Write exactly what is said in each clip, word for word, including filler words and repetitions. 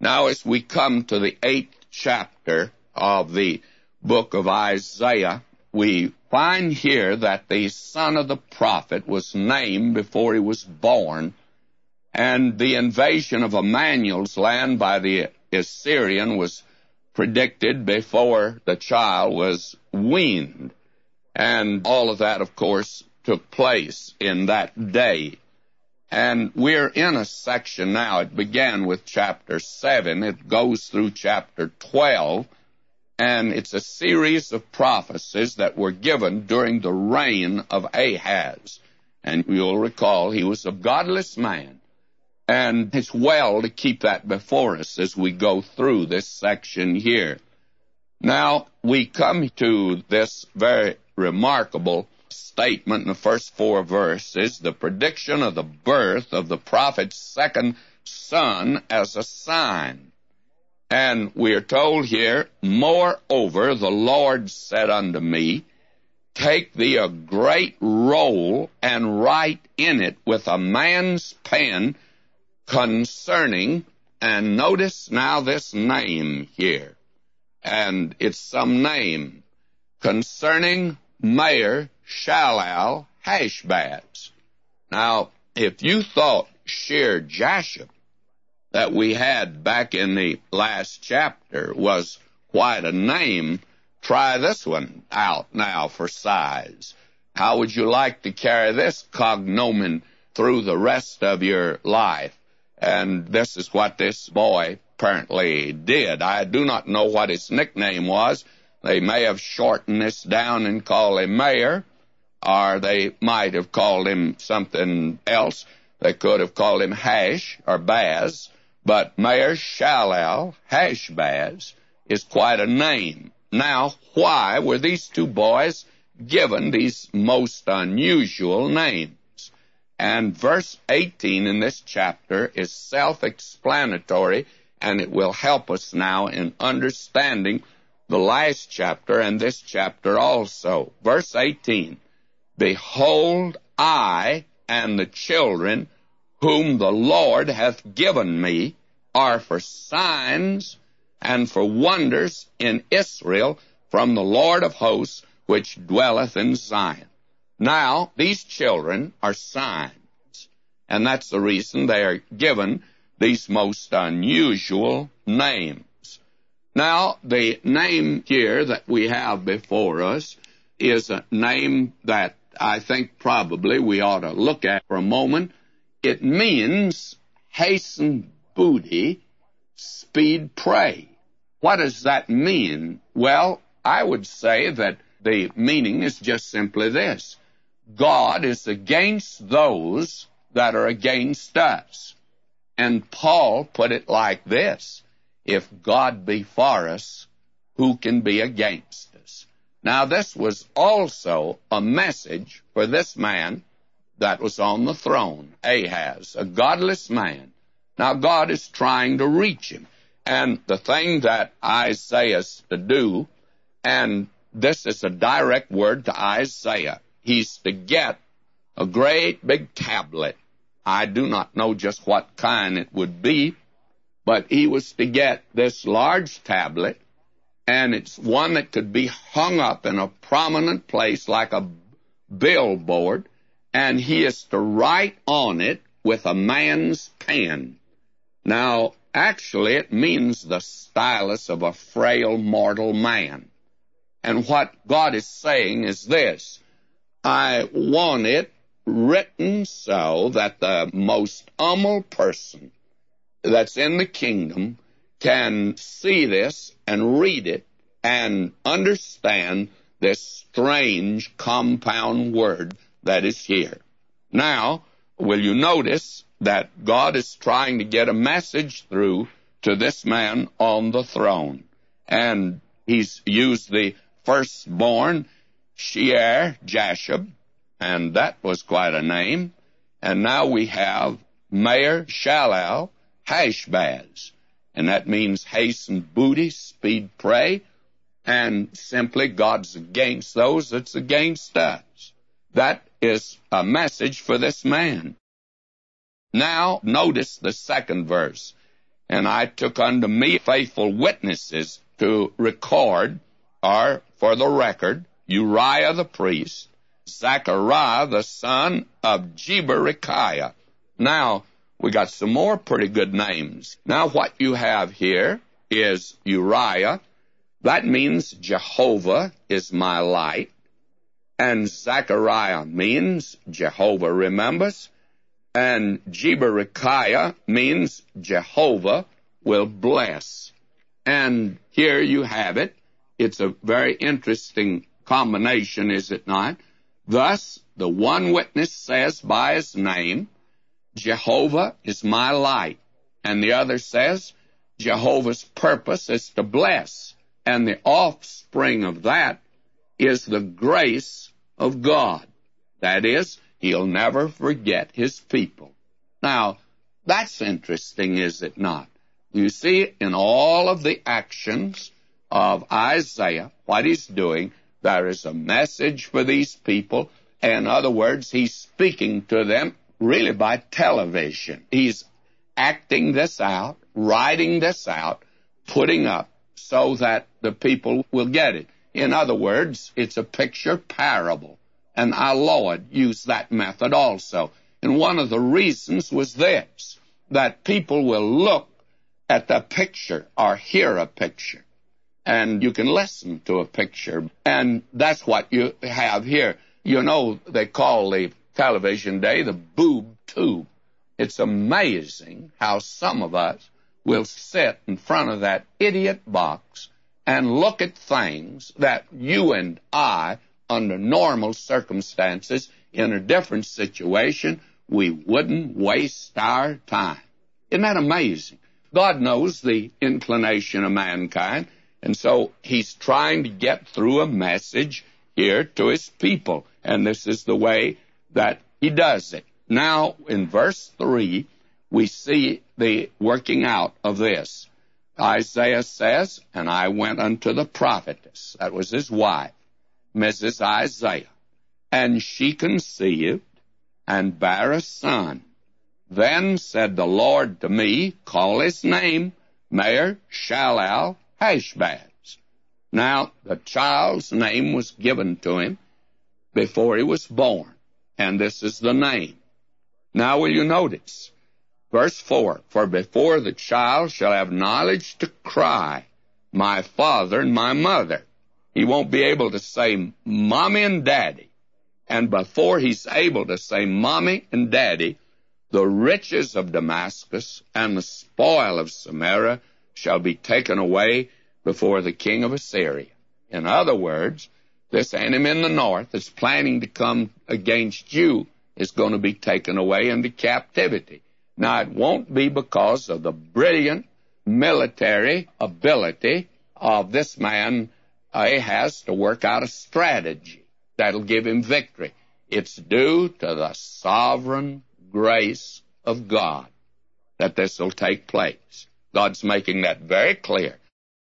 Now, as we come to the eighth chapter of the book of Isaiah, we find here that the son of the prophet was named before he was born, and the invasion of Emmanuel's land by the Assyrian was predicted before the child was weaned. And all of that, of course, took place in that day. And we're in a section now. It began with chapter seven. It goes through chapter twelve. And it's a series of prophecies that were given during the reign of Ahaz. And you'll recall he was a godless man. And it's well to keep that before us as we go through this section here. Now, we come to this very remarkable statement in the first four verses, the prediction of the birth of the prophet's second son as a sign. And we are told here, moreover, the Lord said unto me, take thee a great roll and write in it with a man's pen concerning, and notice now this name here, and it's some name, concerning Maher Shalal Hashbaz. Now, if you thought Shear Jashub that we had back in the last chapter was quite a name, try this one out now for size. How would you like to carry this cognomen through the rest of your life? And this is what this boy apparently did. I do not know what his nickname was. They may have shortened this down and called him Mayor, or they might have called him something else. They could have called him Hash or Baz, but Maher Shalal Hashbaz is quite a name. Now, why were these two boys given these most unusual names? And verse eighteen in this chapter is self-explanatory, and it will help us now in understanding the last chapter and this chapter also. Verse eighteen, behold, I and the children whom the Lord hath given me are for signs and for wonders in Israel from the Lord of hosts, which dwelleth in Zion. Now, these children are signs, and that's the reason they are given these most unusual names. Now, the name here that we have before us is a name that I think probably we ought to look at for a moment. It means hasten booty, speed prey. What does that mean? Well, I would say that the meaning is just simply this. God is against those that are against us. And Paul put it like this, if God be for us, who can be against us? Now, this was also a message for this man that was on the throne, Ahaz, a godless man. Now, God is trying to reach him. And the thing that Isaiah is to do, and this is a direct word to Isaiah, he's to get a great big tablet. I do not know just what kind it would be, but he was to get this large tablet, and it's one that could be hung up in a prominent place like a billboard, and he is to write on it with a man's pen. Now, actually, it means the stylus of a frail mortal man. And what God is saying is this, I want it written so that the most humble person that's in the kingdom can see this and read it and understand this strange compound word that is here. Now, will you notice that God is trying to get a message through to this man on the throne? And he's used the firstborn, Shear Jashub, and that was quite a name. And now we have Maher Shalal Hashbaz, and that means hasten booty, speed prey, and simply God's against those that's against us. That is a message for this man. Now, notice the second verse. And I took unto me faithful witnesses to record, or for the record, Uriah the priest, Zechariah the son of Jeberechiah. Now, we got some more pretty good names. Now, what you have here is Uriah. That means Jehovah is my light. And Zechariah means Jehovah remembers. And Jeberechiah means Jehovah will bless. And here you have it. It's a very interesting combination, is it not? Thus, the one witness says by his name, Jehovah is my light. And the other says, Jehovah's purpose is to bless. And the offspring of that is the grace of God. That is, he'll never forget his people. Now, that's interesting, is it not? You see, in all of the actions of Isaiah, what he's doing, there is a message for these people. In other words, he's speaking to them really by television. He's acting this out, writing this out, putting up so that the people will get it. In other words, it's a picture parable. And our Lord used that method also. And one of the reasons was this, that people will look at the picture or hear a picture. And you can listen to a picture. And that's what you have here. You know, they call the television day the boob tube. It's amazing how some of us will sit in front of that idiot box and look at things that you and I, under normal circumstances, in a different situation, we wouldn't waste our time. Isn't that amazing? God knows the inclination of mankind, and so he's trying to get through a message here to his people, and this is the way that he does it. Now, in verse three, we see the working out of this. Isaiah says, and I went unto the prophetess, that was his wife, Missus Isaiah, and she conceived and bare a son. Then said the Lord to me, call his name Maher-Shalal-Hash-Baz. Now, the child's name was given to him before he was born, and this is the name. Now, will you notice? Verse four, for before the child shall have knowledge to cry, my father and my mother. He won't be able to say mommy and daddy. And before he's able to say mommy and daddy, the riches of Damascus and the spoil of Samaria shall be taken away before the king of Assyria. In other words, this enemy in the north that's planning to come against you is going to be taken away into captivity. Now, it won't be because of the brilliant military ability of this man Ahaz to work out a strategy that'll give him victory. It's due to the sovereign grace of God that this will take place. God's making that very clear.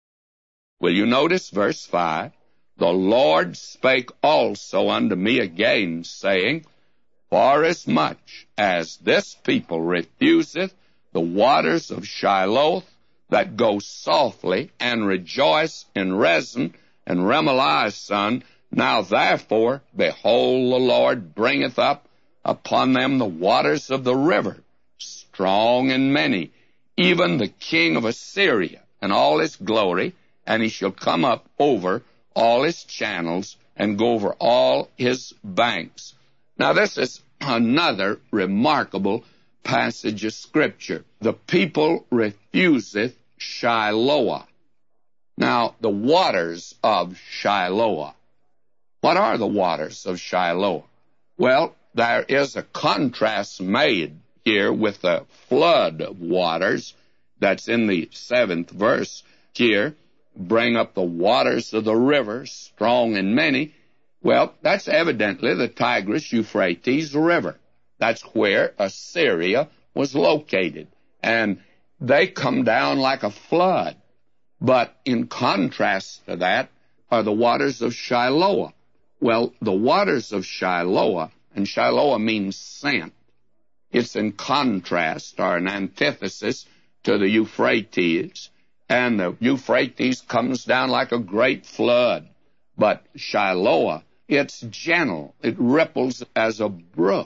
Will you notice verse five? The Lord spake also unto me again, saying, forasmuch as this people refuseth the waters of Shiloh that go softly, and rejoice in Rezin and Remaliah's son, now therefore, behold, the Lord bringeth up upon them the waters of the river, strong and many, even the king of Assyria and all his glory, and he shall come up over all his channels and go over all his banks. Now, this is another remarkable passage of Scripture. The people refuseth Shiloah. Now, the waters of Shiloah. What are the waters of Shiloah? Well, there is a contrast made here with the flood of waters that's in the seventh verse here. Bring up the waters of the river, strong and many. Well, that's evidently the Tigris-Euphrates River. That's where Assyria was located. And they come down like a flood. But in contrast to that are the waters of Shiloah. Well, the waters of Shiloah, and Shiloah means sent. It's in contrast or an antithesis to the Euphrates, and the Euphrates comes down like a great flood. But Shiloah, it's gentle. It ripples as a brook.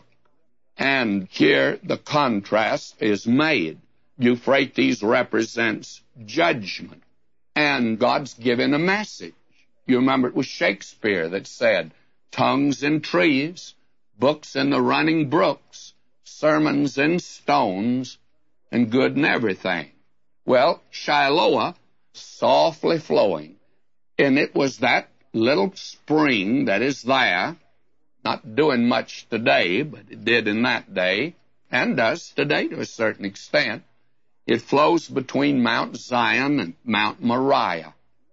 And here the contrast is made. Euphrates represents judgment, and God's given a message. You remember it was Shakespeare that said, tongues in trees, books in the running brooks, sermons in stones, and good in everything. Well, Shiloah, softly flowing, and it was that little spring that is there, not doing much today, but it did in that day, and does today to a certain extent. It flows between Mount Zion and Mount Moriah.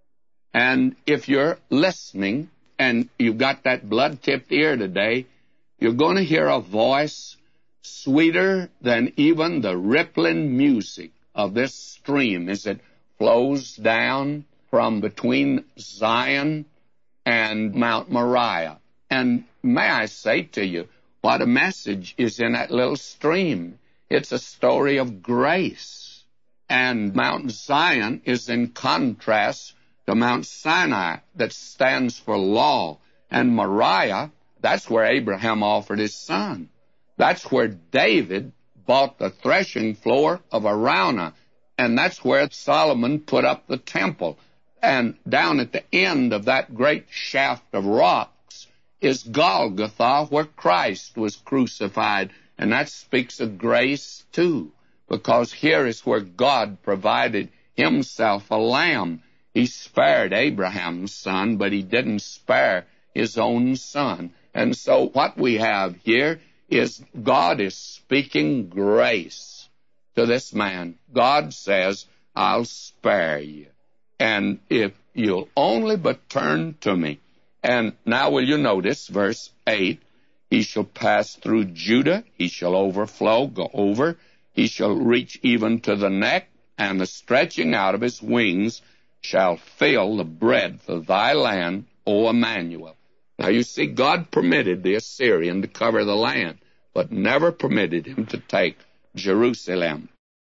And if you're listening and you've got that blood-tipped ear today, you're going to hear a voice sweeter than even the rippling music of this stream as it flows down from between Zion and Mount Moriah. And may I say to you, what a message is in that little stream. It's a story of grace. And Mount Zion is in contrast to Mount Sinai, that stands for law. And Moriah, that's where Abraham offered his son. That's where David bought the threshing floor of Araunah. And that's where Solomon put up the temple. And down at the end of that great shaft of rocks is Golgotha, where Christ was crucified. And that speaks of grace, too, because here is where God provided himself a lamb. He spared Abraham's son, but he didn't spare his own son. And so what we have here is God is speaking grace to this man. God says, I'll spare you. And if you'll only but turn to me. And now will you notice verse eight, he shall pass through Judah, he shall overflow, go over, he shall reach even to the neck, and the stretching out of his wings shall fill the breadth of thy land, O Emmanuel. Now you see, God permitted the Assyrian to cover the land, but never permitted him to take Jerusalem.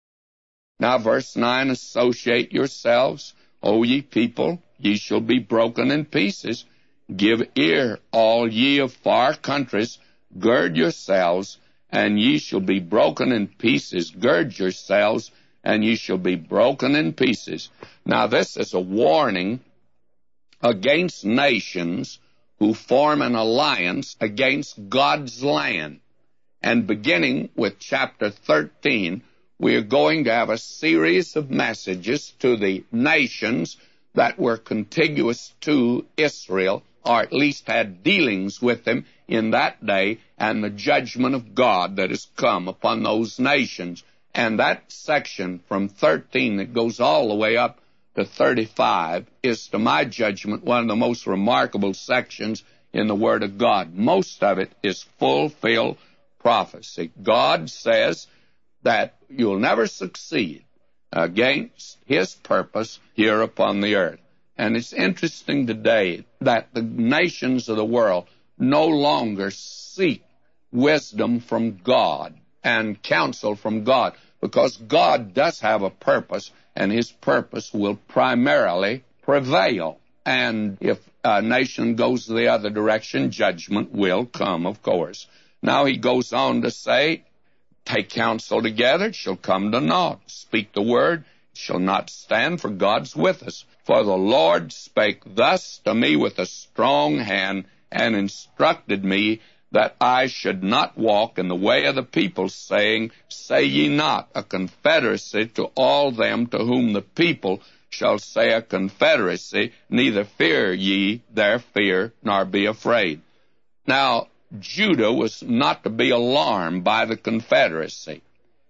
Now verse nine, associate yourselves, O ye people, ye shall be broken in pieces. Give ear, all ye of far countries, gird yourselves, and ye shall be broken in pieces. Gird yourselves, and ye shall be broken in pieces. Now this is a warning against nations who form an alliance against God's land. And beginning with chapter thirteen, we are going to have a series of messages to the nations that were contiguous to Israel, or at least had dealings with them in that day, and the judgment of God that has come upon those nations. And that section from thirteen that goes all the way up to thirty-five is, to my judgment, one of the most remarkable sections in the Word of God. Most of it is fulfilled prophecy. God says that you'll never succeed against his purpose here upon the earth. And it's interesting today that the nations of the world no longer seek wisdom from God and counsel from God, because God does have a purpose, and his purpose will primarily prevail. And if a nation goes the other direction, judgment will come, of course. Now he goes on to say, take counsel together, it shall come to naught. Speak the word, it shall not stand, for God's with us. For the Lord spake thus to me with a strong hand, and instructed me that I should not walk in the way of the people, saying, say ye not a confederacy to all them to whom the people shall say a confederacy, neither fear ye their fear, nor be afraid. Now, Judah was not to be alarmed by the confederacy,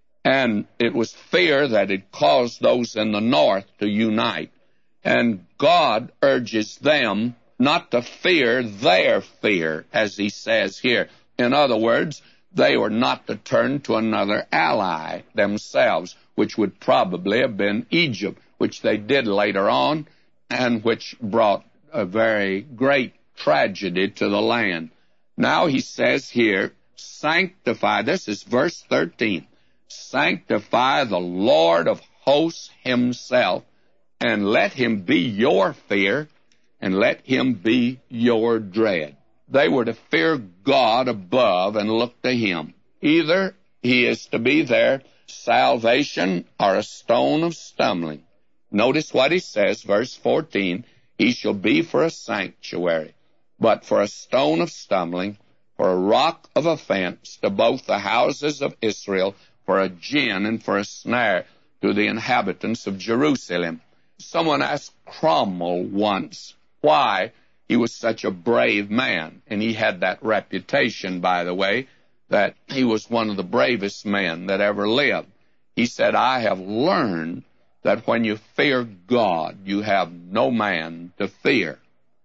and it was fear that had caused those in the north to unite. And God urges them not to fear their fear, as he says here. In other words, they were not to turn to another ally themselves, which would probably have been Egypt, which they did later on, and which brought a very great tragedy to the land. Now he says here, sanctify, this is verse thirteen, sanctify the Lord of hosts himself, and let him be your fear, and let him be your dread. They were to fear God above and look to him. Either he is to be their salvation or a stone of stumbling. Notice what he says, verse fourteen, he shall be for a sanctuary, but for a stone of stumbling, for a rock of offense to both the houses of Israel, for a gin and for a snare to the inhabitants of Jerusalem. Someone asked Cromwell once why he was such a brave man, and he had that reputation, by the way, that he was one of the bravest men that ever lived. He said, I have learned that when you fear God, you have no man to fear.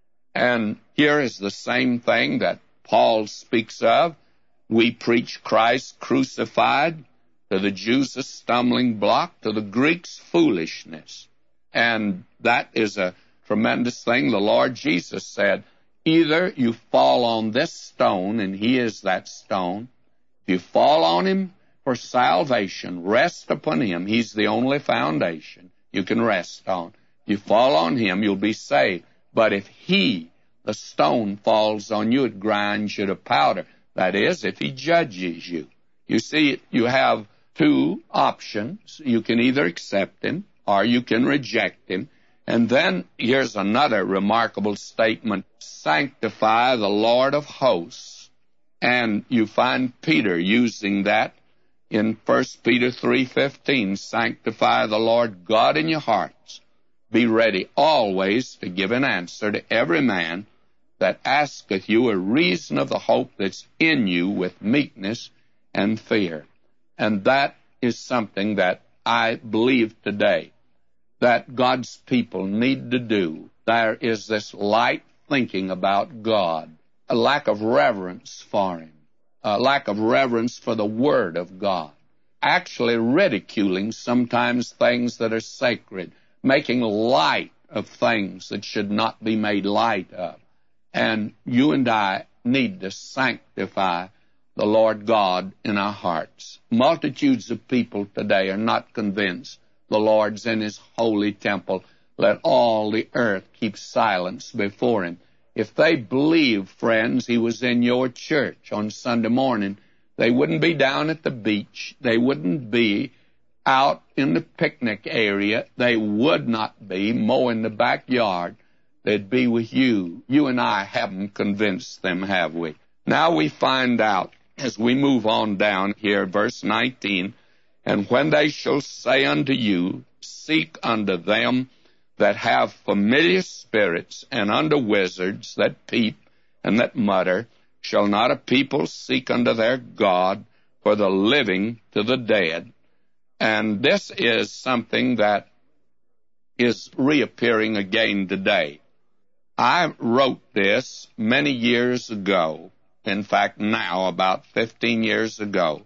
And here is the same thing that Paul speaks of. We preach Christ crucified, to the Jews a stumbling block, to the Greeks foolishness. And that is a tremendous thing. The Lord Jesus said, either you fall on this stone, and he is that stone. If you fall on him for salvation, rest upon him. He's the only foundation you can rest on. If you fall on him, you'll be saved. But if he, the stone, falls on you, it grinds you to powder. That is, if he judges you. You see, you have two options. You can either accept him or you can reject him. And then here's another remarkable statement. Sanctify the Lord of hosts. And you find Peter using that in First Peter three fifteen. Sanctify the Lord God in your hearts. Be ready always to give an answer to every man that asketh you a reason of the hope that's in you with meekness and fear. And that is something that I believe today that God's people need to do. There is this light thinking about God, a lack of reverence for him, a lack of reverence for the Word of God, actually ridiculing sometimes things that are sacred, making light of things that should not be made light of. And you and I need to sanctify the Lord God in our hearts. Multitudes of people today are not convinced the Lord's in his holy temple. Let all the earth keep silence before him. If they believed, friends, he was in your church on Sunday morning, they wouldn't be down at the beach. They wouldn't be out in the picnic area. They would not be mowing the backyard. They'd be with you. You and I haven't convinced them, have we? Now we find out, as we move on down here, verse nineteen, and when they shall say unto you, seek unto them that have familiar spirits, and unto wizards that peep and that mutter, shall not a people seek unto their God for the living to the dead? And this is something that is reappearing again today. I wrote this many years ago, in fact now about fifteen years ago.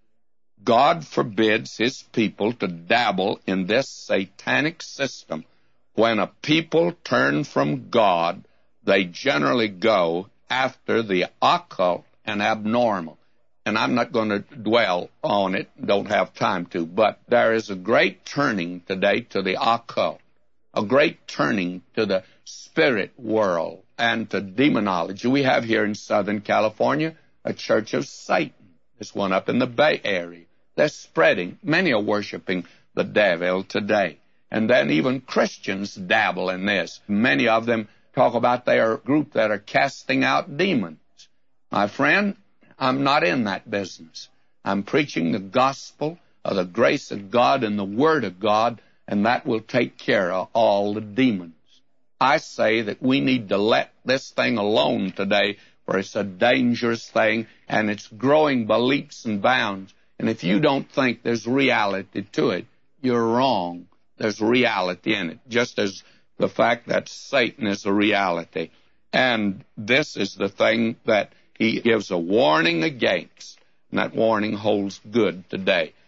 God forbids his people to dabble in this satanic system. When a people turn from God, they generally go after the occult and abnormal. And I'm not going to dwell on it, don't have time to, but there is a great turning today to the occult, a great turning to the spirit world and to demonology. We have here in Southern California a Church of Satan. There's one up in the Bay Area. They're spreading. Many are worshiping the devil today. And then even Christians dabble in this. Many of them talk about their group that are casting out demons. My friend, I'm not in that business. I'm preaching the gospel of the grace of God and the Word of God, and that will take care of all the demons. I say that we need to let this thing alone today, for it's a dangerous thing, and it's growing by leaps and bounds. And if you don't think there's reality to it, you're wrong. There's reality in it, just as the fact that Satan is a reality. And this is the thing that he gives a warning against, and that warning holds good today.